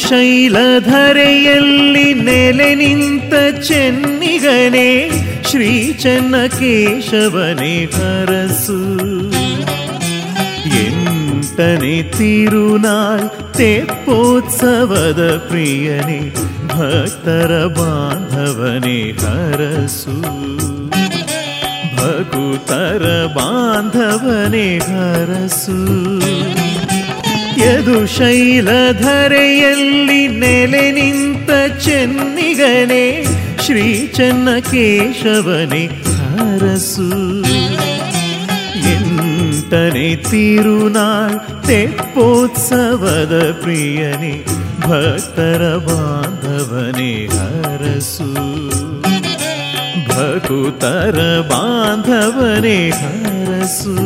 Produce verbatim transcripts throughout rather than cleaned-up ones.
ಯದುಶೈಲಧರೆಯಲ್ಲಿ ನೆಲೆ ನಿಂತ ಚೆನ್ನಿಗನೇ ಶ್ರೀ ಚೆನ್ನಕೇಶವನೇ ಹರಸು. ಎಂಟನೇ ತಿರುನಾಳ್ ತೆಪ್ಪೋತ್ಸವದ ಪ್ರಿಯನೇ ಭಕ್ತರ ಬಾಂಧವನೇ ಹರಸು. ಭಕುತರ ಬಾಂಧವನೇ ಹರಸು. ಯದುಶೈಲಧರೆಯಲ್ಲಿ ನೆಲೆ ನಿಂತ ಚೆನ್ನಿಗನೇ ಶ್ರೀ ಚೆನ್ನಕೇಶವನೇ ಹರಸು. ಎಂಟನೇ ತಿರುನಾಳ್ ತೆಪ್ಪೋತ್ಸವದ ಪ್ರಿಯನೇ ಭಕ್ತರ ಬಾಂಧವನೇ ಹರಸು. ಭಕುತರ ಬಾಂಧವನೇ ಹರಸು.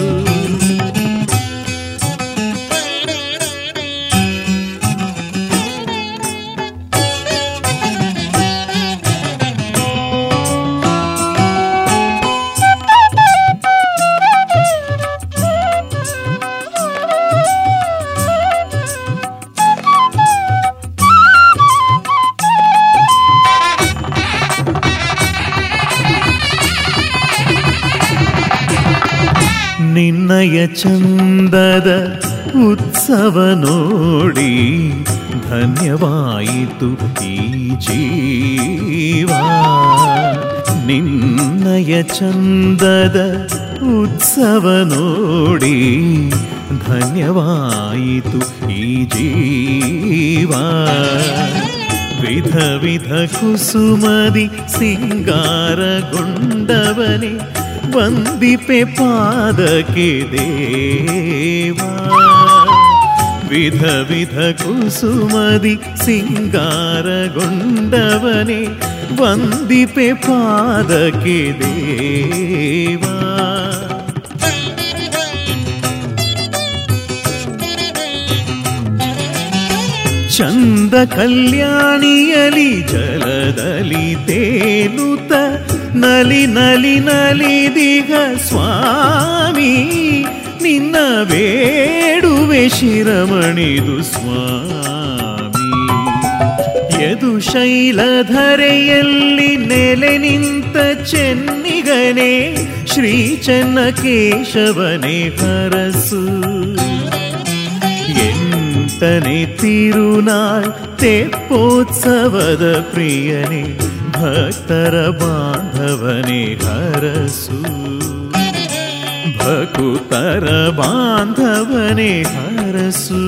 ನಿನ್ನಯ ಚಂದದ ಉತ್ಸವ ನೋಡಿ ಧನ್ಯವಾಯಿತು ಈ ಜೀವ. ನಿನ್ನಯ ಚಂದದ ಉತ್ಸವ ನೋಡಿ ಧನ್ಯವಾಯಿತು ಈ ಜೀವ. ವಿಧ ವಿಧ ಕುಸುಮದಿ ಸಿಂಗಾರಗೊಂಡವನೇ ವಂದಿಪೆ ಪಾದಕ್ಕೆ ದೇವಾ. ವಿಧ ವಿಧ ಕುಸುಮದಿ ಸಿಂಗಾರಗೊಂಡವನೇ ವಂದಿಪೆ ಪಾದಕ್ಕೆ ದೇವಾ. ಚಂದ ಕಲ್ಯಾಣಿಯಲಿ ಜಲದಲ್ಲಿ ತೇಲುತ್ತ ನಲಿ ನಲಿ ನಲಿದಿಗ ಸ್ವಾಮಿ ನಿನ್ನ ಬೇಡುವೆ ಶಿರಮಣಿದು ಸ್ವಾಮಿ. ಯದುಶೈಲಧರೆಯಲ್ಲಿ ನೆಲೆ ನಿಂತ ಚೆನ್ನಿಗನೇ ಶ್ರೀ ಚೆನ್ನಕೇಶವನೇ ಹರಸು. ಎಂಟನೇ ತಿರುನಾಳ್ ತೆಪ್ಪೋತ್ಸವದ ಪ್ರಿಯನೇ ಭಕ್ತರ ಬಾಂಧವನೇ ಹರಸು. ಭಕುತರ ಬಾಂಧವನೇ ಹರಸು.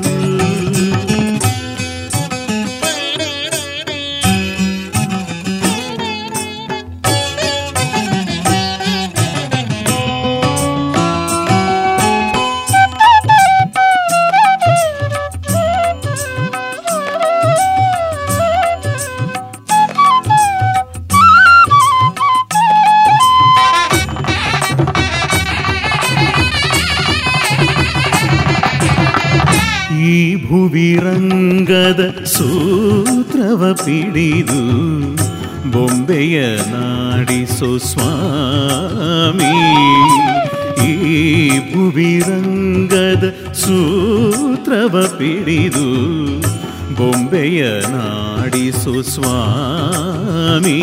ಈ ಭುವಿರಂಗದ ಸೂತ್ರವ ಪಿಡಿದು ಬೊಂಬೆಯ ನಾಡಿಸೋ ಸ್ವಾಮಿ. ಈ ಭುವಿರಂಗದ ಸೂತ್ರವ ಪಿಡಿದು ಬೊಂಬೆಯ ನಾಡಿಸೋ ಸ್ವಾಮಿ.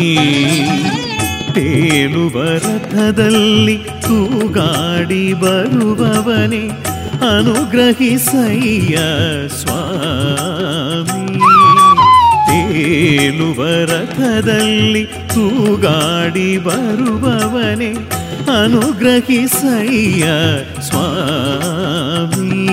ತೇಲುವ ರಥದಲ್ಲಿ ತೂಗಾಡಿ ಬರುವವನೇ ಅನುಗ್ರಹಿಸಯ್ಯ ಸ್ವಾಮಿ. ತೇಲುವ ರಥದಲ್ಲಿ ತೂಗಾಡಿ ಬರುವವನೇ ಅನುಗ್ರಹಿಸಯ್ಯ ಸ್ವಾಮಿ.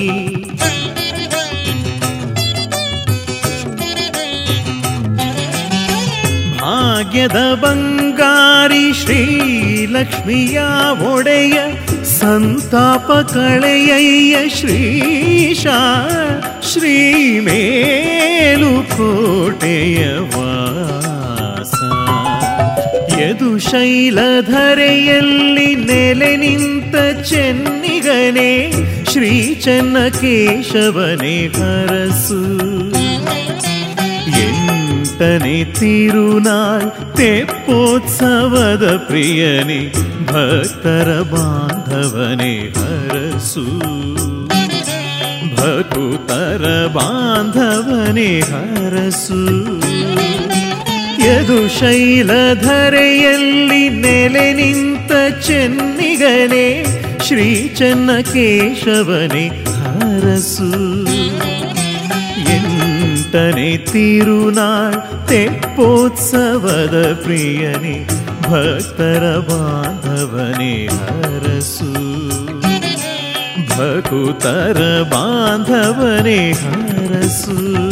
ಭಾಗ್ಯದ ಬಂಗಾರಿ ಶ್ರೀಲಕ್ಷ್ಮಿಯ ಒಡೆಯ ಸಂತಾಪ ಕಳೆಯಯ್ಯ ಶ್ರೀಶ ಶ್ರೀ ಮೇಲುಕೋಟೆಯ ವಾಸ. ಯದುಶೈಲಧರೆಯಲ್ಲಿ ನೆಲೆ ನಿಂತ ಚೆನ್ನಿಗನೇ ಶ್ರೀ ಚೆನ್ನಕೇಶವನೇ ಹರಸು. ಎಂಟನೇ ತಿರುನಾಳ್ ತೆಪ್ಪೋತ್ಸವದ ಪ್ರಿಯನೇ ಭಕ್ತರ ಬಾಂಧವನೇ ಹರಸು. ಭಕುತರ ಬಾಂಧವನೇ ಹರಸು. ಯದುಶೈಲಧರೆಯಲ್ಲಿ ನೆಲೆ ನಿಂತ ಚೆನ್ನಿಗನೇ ಶ್ರೀ ಚೆನ್ನಕೇಶವನೇ ಹರಸು. ಎಂಟನೇ ತಿರುನಾಳ್ ತೆಪ್ಪೋತ್ಸವದ ಪ್ರಿಯನೇ ಭಕ್ತರ ಬಾಂಧವನೇ ಹರಸು. ಭಕುತರ ಬಾಂಧವನೇ ಹರಸು.